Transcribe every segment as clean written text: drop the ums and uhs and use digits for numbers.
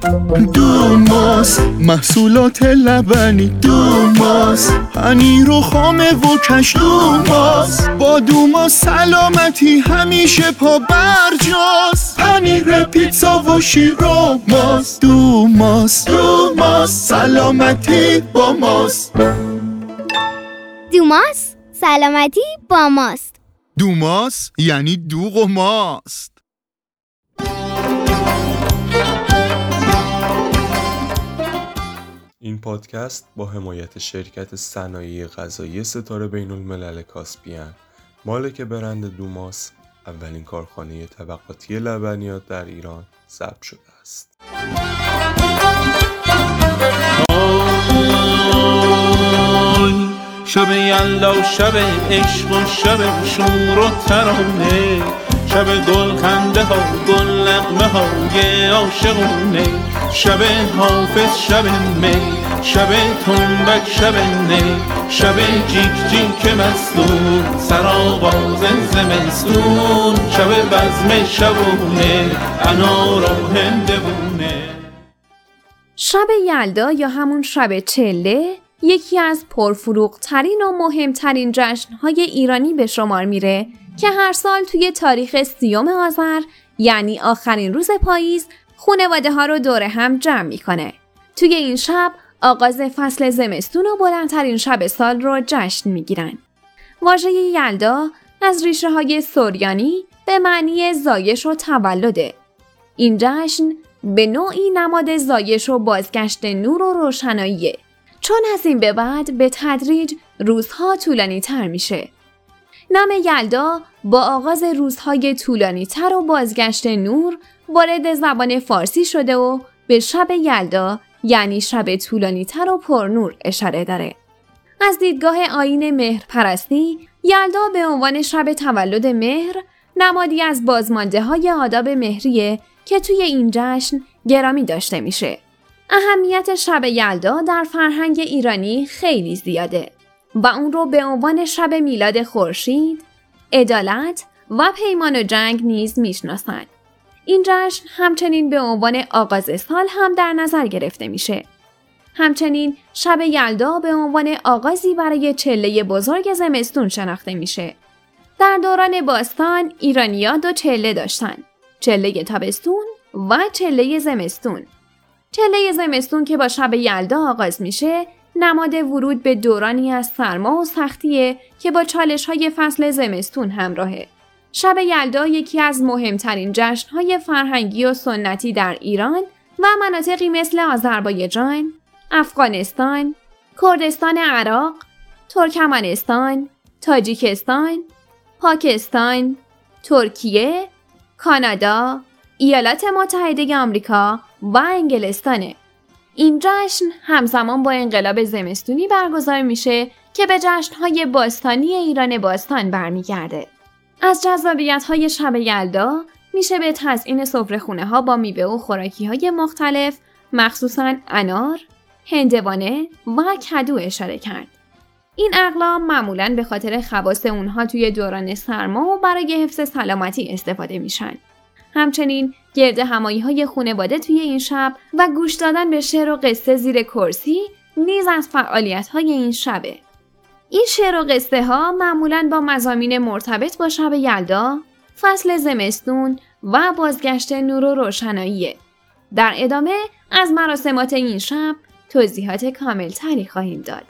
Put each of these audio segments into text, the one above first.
دوماس، محصولات لبنی دوماس، پنیر و خامه و کش دوماس. با دوماس سلامتی همیشه پا برجاست. پنیر پیتزا و شیر و ماست. دوماس، دوماس، سلامتی با ماست. دوماس، سلامتی با ماست. دوماس یعنی دوغ و ماست. این پادکست با حمایت شرکت صنایع غذایی ستاره بین‌الملل کاسپیان، مالک برند دوماس، اولین کارخانه طبقاتی لبنیات در ایران ثبت شده است. شب یلدا، شب عشق و شب شور و ترانه، شب گل خنده ها، گل نغمه های عاشقونه، شب حافظ، شب می، شب تنبک، شب نی، شب جیک جیک مستون، سرآغاز زمستون، شب بزم شبونه، انار و هندوونه. شب یلدا یا همون شب چله یکی از پرفروغ‌ترین و مهمترین جشن‌های ایرانی به شمار میره که هر سال توی تاریخ 30 آذر یعنی آخرین روز پاییز خانواده ها رو دور هم جمع میکنه. توی این شب آغاز فصل زمستون و بلندترین شب سال رو جشن میگیرن. واژه یلدا از ریشه های سریانی به معنی زایش و تولده. این جشن به نوعی نماد زایش و بازگشت نور و روشناییه، چون از این به بعد به تدریج روزها طولانی تر میشه. نام یلدا با آغاز روزهای طولانی تر و بازگشت نور وارد زبان فارسی شده و به شب یلدا یعنی شب طولانی تر و پرنور اشاره داره. از دیدگاه آیین مهرپرستی، یلدا به عنوان شب تولد مهر نمادی از بازمانده های آداب مهریه که توی این جشن گرامی داشته میشه. اهمیت شب یلدا در فرهنگ ایرانی خیلی زیاده و اون رو به عنوان شب میلاد خورشید، عدالت و پیمان و جنگ نیز میشناسند. این جشن همچنین به عنوان آغاز سال هم در نظر گرفته میشه. همچنین شب یلدا به عنوان آغازی برای چله بزرگ زمستون شناخته میشه. در دوران باستان ایرانی‌ها 2 چله داشتن: چله تابستون و چله زمستون. چله زمستون که با شب یلدا آغاز میشه، نماد ورود به دورانی از سرما و سختیه که با چالش‌های فصل زمستون همراهه. شب یلدا یکی از مهمترین جشن‌های فرهنگی و سنتی در ایران و مناطقی مثل آذربایجان، افغانستان، کردستان عراق، ترکمنستان، تاجیکستان، پاکستان، ترکیه، کانادا، ایالات متحده آمریکا و انگلستانه. این جشن همزمان با انقلاب زمستونی برگزار میشه که به جشن‌های باستانی ایران باستان برمیگرده. از جذابیت‌های شب یلدا میشه به تزیین سفره‌خونه‌ها با میوه و خوراکی‌های مختلف، مخصوصاً انار، هندوانه و کدو اشاره کرد. این اقلام معمولاً به خاطر خواص اونها توی دوران سرما و برای حفظ سلامتی استفاده میشن. همچنین گرد همایی‌های خانواده توی این شب و گوش دادن به شعر و قصه زیر کرسی نیز از فعالیت‌های این شبه. این شعر و قصه ها معمولاً با مضامین مرتبط با شب یلدا، فصل زمستون و بازگشت نور و روشناییه. در ادامه از مراسمات این شب توضیحات کامل تری خواهیم داد.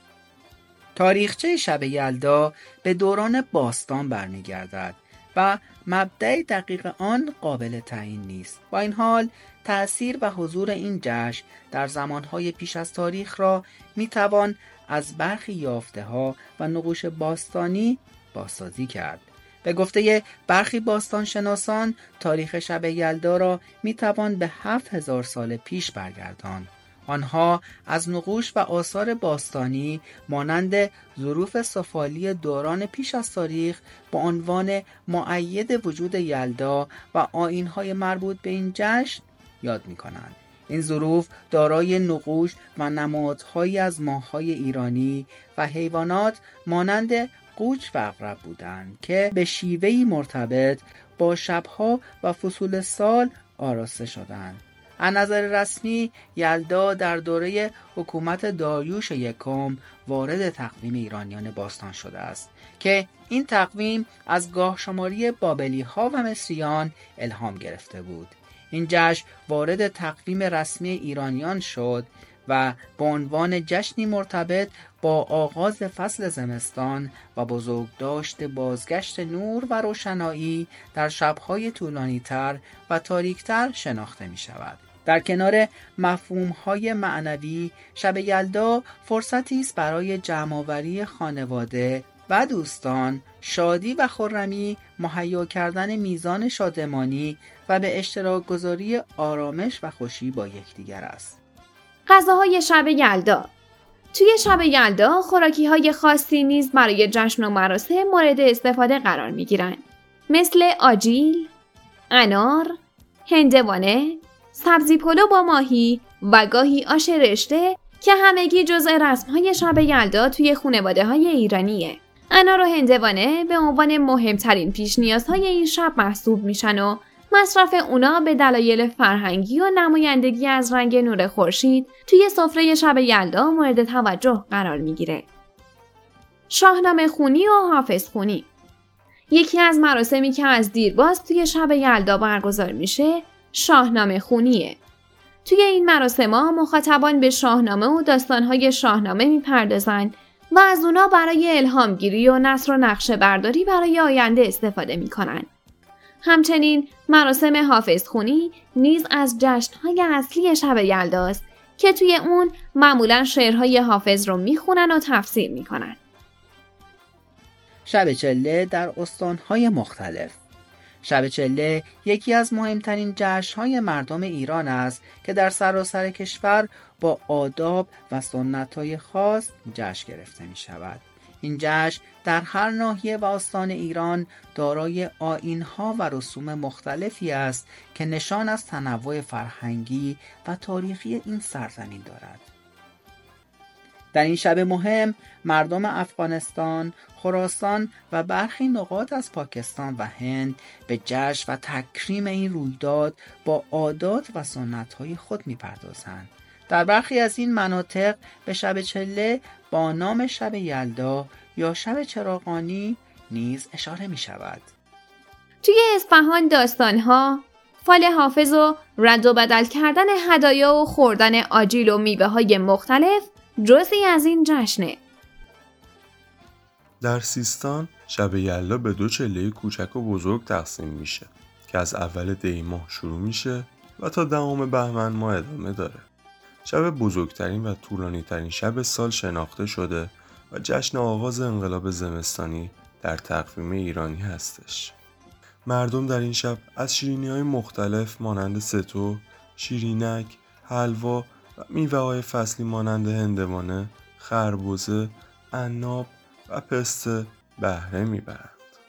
تاریخچه شب یلدا به دوران باستان برمیگردد و مبدأ دقیق آن قابل تعیین نیست. با این حال تأثیر و حضور این جشن در زمانهای پیش از تاریخ را میتوان از برخی یافته‌ها و نقوش باستانی بازسازی کرد. به گفته برخی باستانشناسان تاریخ شب یلدا را میتوان به 7000 سال پیش برگرداند. آنها از نقوش و آثار باستانی مانند ظروف سفالی دوران پیش از تاریخ با عنوان مؤید وجود یلدا و آیین‌های مربوط به این جشن یاد می‌کنند. این ظروف دارای نقوش و نمادهایی از ماه‌های ایرانی و حیوانات مانند قوچ و عقرب بودند که به شیوهی مرتبط با شب‌ها و فصول سال آراسته شدند. از نظر رسمی یلدا در دوره حکومت داریوش یکم وارد تقویم ایرانیان باستان شده است که این تقویم از گاه شماری بابلی ها و مصریان الهام گرفته بود. این جشن وارد تقویم رسمی ایرانیان شد و به عنوان جشنی مرتبط با آغاز فصل زمستان و بزرگداشت بازگشت نور و روشنایی در شب‌های طولانی‌تر و تاریک‌تر شناخته می‌شود. در کنار مفهوم‌های معنوی، شب یلدا فرصتی است برای جمع‌آوری خانواده و دوستان، شادی و خرمی، مهیا کردن میزان شادمانی و به اشتراک گذاری آرامش و خوشی با یکدیگر است. غذاهای شب یلدا. توی شب یلدا خوراکی‌های خاصی نیز برای جشن و مراسم مورد استفاده قرار می‌گیرند، مثل آجیل، انار، هندوانه، سبزی پلو با ماهی و گاهی آش رشته که همگی جزء رسم‌های شب یلدا توی خانواده‌های ایرانیه. انار و هندوانه به عنوان مهمترین پیش نیازهای این شب محسوب میشن و مصرف اونا به دلایل فرهنگی و نمایندگی از رنگ نور خورشید توی سفره شب یلدا مورد توجه قرار میگیره. شاهنامه خونی و حافظ خونی. یکی از مراسمی که از دیرباز توی شب یلدا برگزار میشه شاهنامه خونیه. توی این مراسم‌ها مخاطبان به شاهنامه و داستان‌های شاهنامه میپردازن و از اونا برای الهامگیری و نثر و نقشه برداری برای آینده استفاده میکنن. همچنین مراسم حافظ خونی نیز از جشن‌های اصلی شب یلداست که توی اون معمولاً شعرهای حافظ رو میخونن و تفسیر میکنن. شب چله در استان‌های مختلف. شب چله یکی از مهمترین جشن‌های مردم ایران است که در سراسر کشور با آداب و سنت‌های خاص جشن گرفته می‌شود. این جشن در هر ناحیه و استان ایران دارای آیین‌ها و رسوم مختلفی است که نشان از تنوع فرهنگی و تاریخی این سرزمین دارد. در این شب مهم مردم افغانستان، خراسان و برخی نقاط از پاکستان و هند به جشن و تکریم این رویداد با عادات و سنت‌های خود می‌پردازند. در برخی از این مناطق به شب چله با نام شب یلدا یا شب چراغانی نیز اشاره می شود. توی اصفهان داستان‌ها، فال حافظ و رد و بدل کردن هدایا و خوردن آجیل و میوه‌های مختلف جزئی از این جشنه. در سیستان شب یلدا به 2 چله کوچک و بزرگ تقسیم میشه که از اول دی ماه شروع میشه و تا 10 بهمن ماه ادامه داره. شب بزرگترین و طولانی‌ترین شب سال شناخته شده و جشن آغاز انقلاب زمستانی در تقویم ایرانی هستش. مردم در این شب از شیرینی‌های مختلف مانند ستو، شیرینک، حلوا و میوه‌های فصلی مانند هندوانه، خربزه، عناب و پسته بهره میبرند.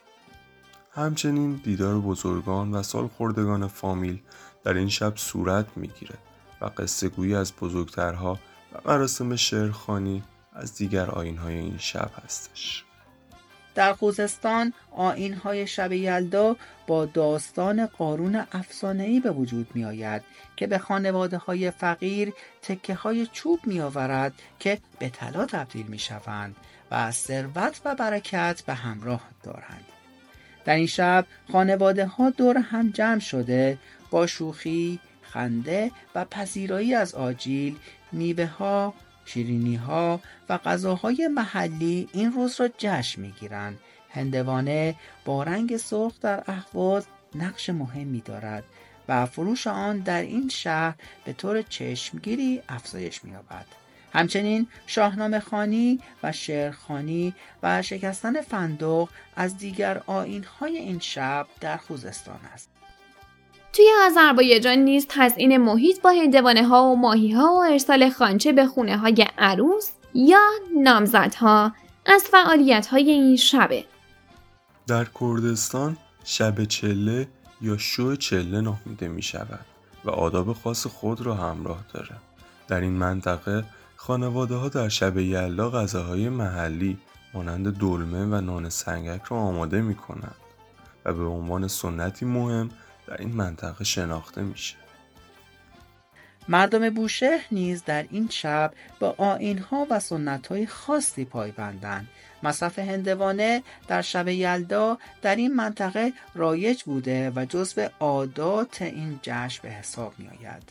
همچنین دیدار بزرگان و سالخوردگان فامیل در این شب صورت میگیره و قصه گویی از بزرگترها و مراسم شعرخوانی از دیگر آیین‌های این شب هستش. در خوزستان آیین‌های شب یلدا با داستان قارون افسانه‌ای به وجود می آید که به خانواده‌های فقیر تکه‌های چوب می آورد که به طلا تبدیل می شوند و ثروت و برکت به همراه دارند. در این شب خانواده‌ها دور هم جمع شده با شوخی، خنده و پذیرایی از آجیل، میوه‌ها، شیرینی‌ها و غذاهای محلی این روز را جشن می‌گیرند. هندوانه با رنگ سرخ در اهواز نقش مهمی دارد و فروش آن در این شهر به طور چشمگیری افزایش می‌یابد. همچنین شاهنامه خوانی و شعرخوانی و شکستن فندق از دیگر آیین‌های این شب در خوزستان است. توی آذربایجان نیز تزیین محیط با هندوانه‌ها و ماهی‌ها و ارسال خوانچه به خونه‌های عروس یا نامزدها از فعالیت‌های این شبه. در کردستان شب چله یا شو چله نامیده می شود و آداب خاص خود را همراه داره. در این منطقه خانواده ها در شب یلدا غذاهای محلی مانند دلمه و نان سنگک را آماده می کنند و به عنوان سنتی مهم در این منطقه شناخته میشه. مردم بوشهر نیز در این شب به آیین‌ها و سنت‌های خاصی پایبندند. مصرف هندوانه در شب یلدا در این منطقه رایج بوده و جزو عادات این جشن به حساب می‌آید.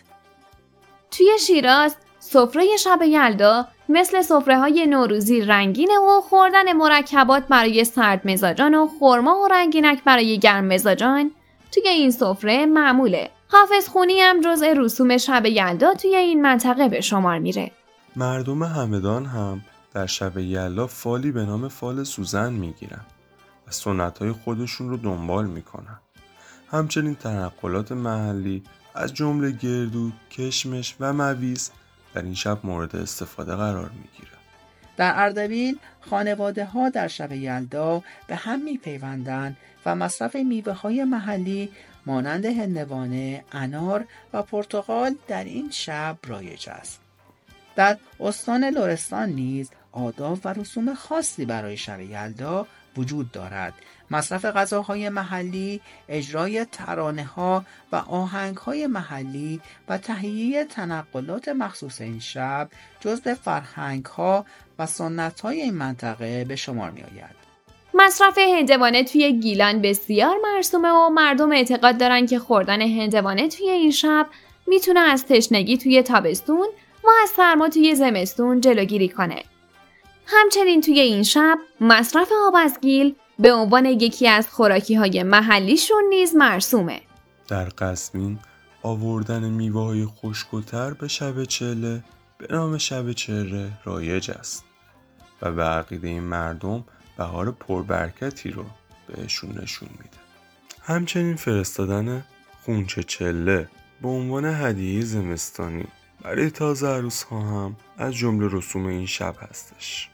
توی شیراز سفره شب یلدا مثل سفره‌های نوروزی رنگینه و خوردن مرکبات برای سرد مزاجان و خرما و رنگینک برای گرم مزاجان توی این سفره معموله. حافظ خونی هم جزء رسوم شب یلدا توی این منطقه به شمار میره. مردم همدان هم در شب یلدا فالی به نام فال سوزن میگیرن و سنت‌های خودشون رو دنبال میکنن. همچنین تنقلات محلی از جمله گردو، کشمش و مویز در این شب مورد استفاده قرار میگیره. در اردبیل خانواده‌ها در شب یلدا به هم میپیوندند و مصرف میوه‌های محلی مانند هندوانه، انار و پرتقال در این شب رایج است. در استان لرستان نیز آداب و رسوم خاصی برای شب یلدا وجود دارد. مصرف غذاهای محلی، اجرای ترانه‌ها و آهنگ‌های محلی و تهیه تنقلات مخصوص این شب جزو فرهنگ‌ها و سنت‌های این منطقه به شمار می‌آید. مصرف هندوانه توی گیلان بسیار مرسومه و مردم اعتقاد دارن که خوردن هندوانه توی این شب میتونه از تشنگی توی تابستون و از سرما توی زمستون جلوگیری کنه. همچنین توی این شب مصرف آب از گیل به عنوان یکی از خوراکی‌های محلیشون نیز مرسومه. در قزوین آوردن میوه‌های خشک و تر به شب چله به نام شب چره رایج است و به عقیده این مردم بهار پربرکتی رو بهشون نشون میده. همچنین فرستادن خونچه چله به عنوان هدیه زمستانی برای تازه عروس‌ها هم از جمله رسوم این شب هستش.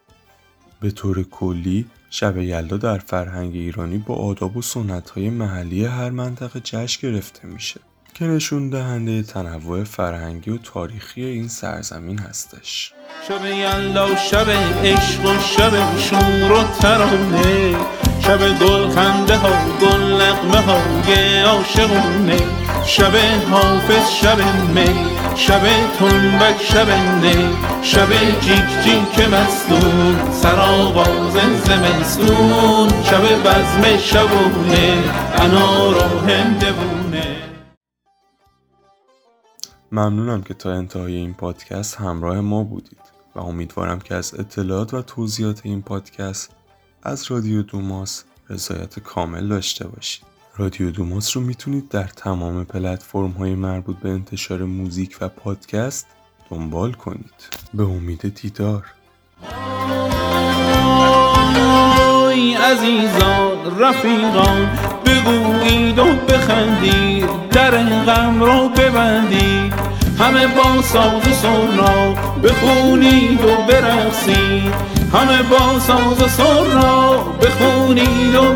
به طور کلی شب یلدا در فرهنگ ایرانی با آداب و سنت‌های محلی هر منطقه جشن گرفته میشه که نشون دهنده تنوع فرهنگی و تاریخی این سرزمین هستش. شب یلدا شب عشق و شب شور و ترانه، شب گل خنده ها گل نغمه های عاشقونه، شب حافظ شب می، شب تنبک شب نی، شب جیک جیک مستون سرآغاز زمستون، شب بزم شبونه انار و هندوونه. ممنونم که تا انتهای این پادکست همراه ما بودید و امیدوارم که از اطلاعات و توضیحات این پادکست از رادیو دوماس رضایت کامل داشته باشید. رادیو دوماس رو میتونید در تمام پلتفرم‌های مربوط به انتشار موزیک و پادکست دنبال کنید. به امید دیدار. ای عزیزان رفیقان بگویید و بخندید، در غم رو ببندید، همه با ساز و سرنا بخونید و برقصید، همه با ساز و سرنا بخونید و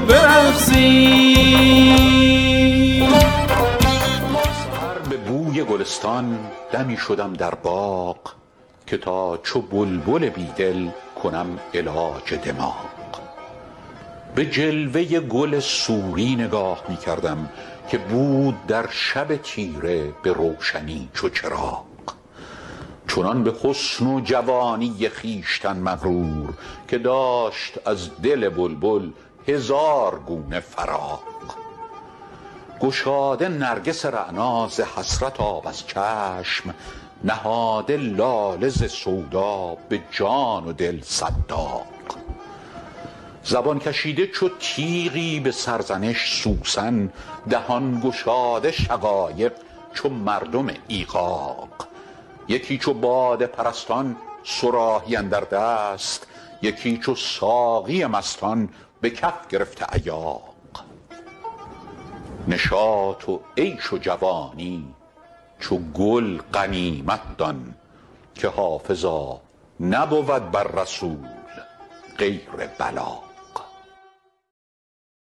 برقصید. سحر به بوی گلستان دمی شدم در باغ، که تا چو بلبل بیدل کنم علاج دماغ. به جلوه گل سوری نگاه می کردم که بود در شب تیره به روشنی چو چراغ. چنان به حسن و جوانی خویشتن مغرور، که داشت از دل بلبل هزار گونه فراق. گشاده نرگس رعنا ز حسرت آب از چشم، نهاده لاله ز سودا به جان و دل صداق. زبان کشیده چو تیغی به سرزنش سوسن، دهان گشاده شقایق چو مردم ایغاق. یکی چو باده پرستان صراحی اندر دست، یکی چو ساقی مستان به کف گرفته ایاق. نشاط و عیش و جوانی چو گل غنیمت دان، که حافظا نبود بر رسول غیر بلا.